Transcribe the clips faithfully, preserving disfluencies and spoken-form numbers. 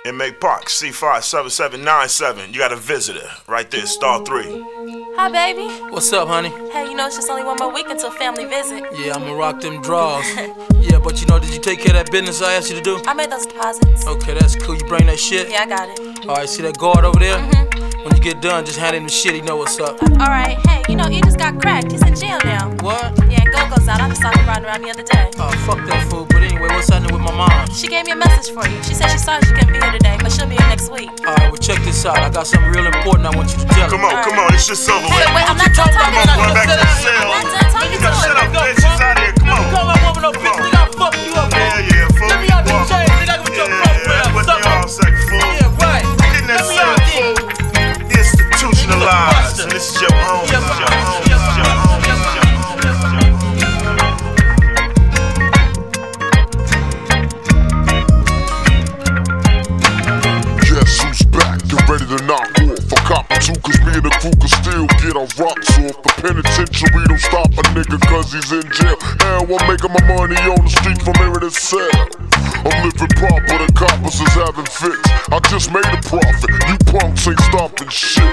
Inmate Park, C five seven seven nine seven. You got a visitor right there, star three. Hi, baby. What's up, honey? Hey, you know it's just only one more week until family visit. Yeah, I'ma rock them draws. Yeah, but you know, did you take care of that business I asked you to do? I made those deposits. Okay, that's cool. You bring that shit? Yeah, I got it. Alright, see that guard over there? Mm-hmm. When you get done, just hand him the shit. He know what's up. Alright, hey, you know, he just got cracked. He's in jail now. What? Yeah, Go-Go's out. I just saw him riding around the other day. Oh, fuck that fool. But anyway, what's happening with my mom? She gave me a message for you. She said she sorry she couldn't be here today, but she'll be here next week. Alright, well, check this out. I got something real important I want you to tell her. Come on, come on, this shit's over with. Hey, wait, I'm not done talking to Come on, going her. back to the cell. I'm not done talking to her. Shut up, bitch. She's out here. Come on. Come on, woman, no bitch. Nigga, I'll fuck you up, Yeah, yeah, fool. Let me out the chain, nigga. I got your Yeah, that's what they all say, fool. Yeah, right. Get in that cell, fool. Institutionalized. And this is your home. This is your home. This is your home. This is your home. Guess who's back and ready to knock off? I cop two, cause me and the crew can still get our rocks off. The penitentiary don't stop a nigga cause he's in jail. Hell, I'm making my money on the street from here to sell. I'm living proper, the coppers is having fits. I just made a profit, you punks ain't stopping shit.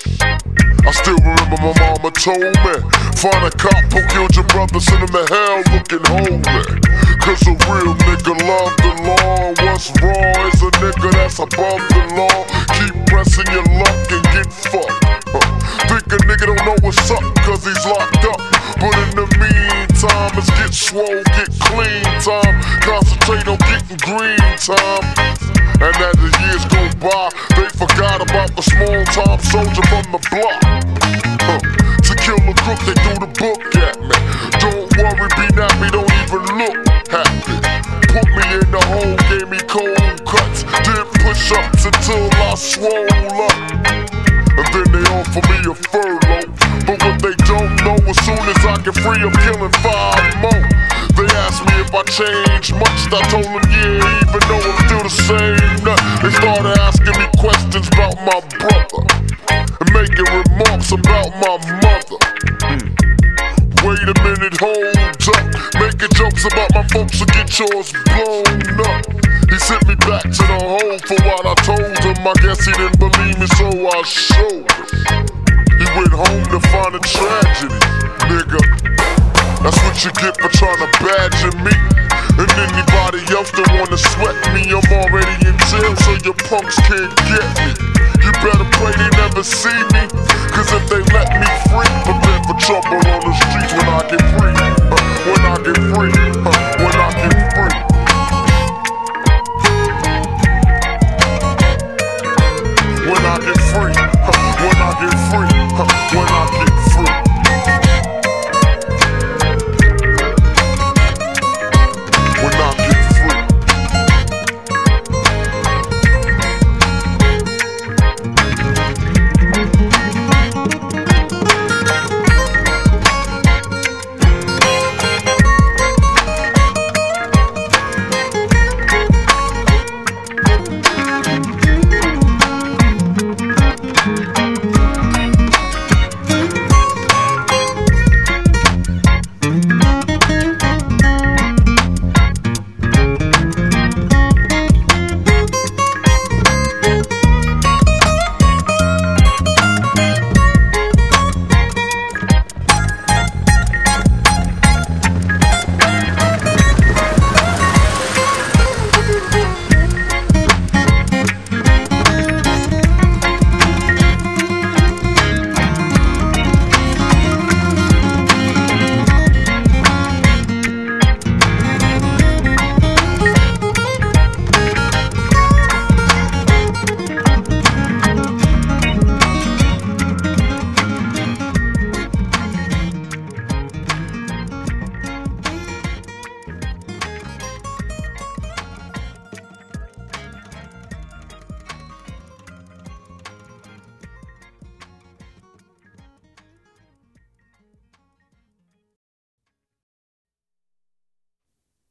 I still remember my mama told me, find a cop who killed your brother, send him to hell looking holy. Cause a real nigga love the law. What's wrong is a nigga that's above the law. Keep pressing your luck and get fucked. huh. Think a nigga don't know what's up cause he's locked up. But in the meantime, it's get swole, get clean time. Concentrate on getting green time. And as the years go by, they forgot about the small time soldier from the block. Huh. To kill a crook, they threw the book at me. Don't worry, be nappy, don't even look happy. Put me in the hole, gave me cold cuts. Did push-ups until I swole up. And then they offer me a furlough. But what they don't know, as soon as I get free, I'm killing five more. They asked me if I changed much, I told them yeah, even though I'm still the same nut. They started asking me questions about my brother and making remarks about my mother. mm. Wait a minute, hold up. Making jokes about my folks to get yours blown up. He sent me back to the hole for what I told him. I guess he didn't believe me, so I showed him. He went home to find a tragedy, nigga. That's what you get for trying to badger me. And anybody else that wanna sweat me, I'm already in jail, so your punks can't get me. You better pray they never see me, cause if they let me free, prepare for trouble on the streets when I get free.